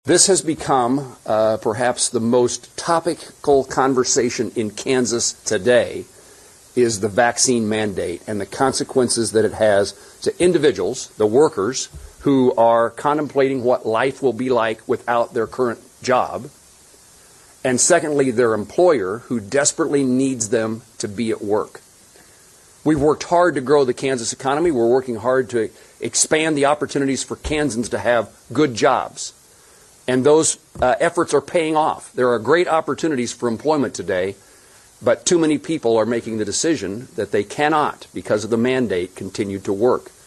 This has become perhaps the most topical conversation in Kansas today is the vaccine mandate and the consequences that it has to individuals, the workers, who are contemplating what life will be like without their current job, and secondly, their employer, who desperately needs them to be at work. We've worked hard to grow the Kansas economy. We're working hard to expand the opportunities for Kansans to have good jobs. And those efforts are paying off. There are great opportunities for employment today, but too many people are making the decision that they cannot, because of the mandate, continue to work.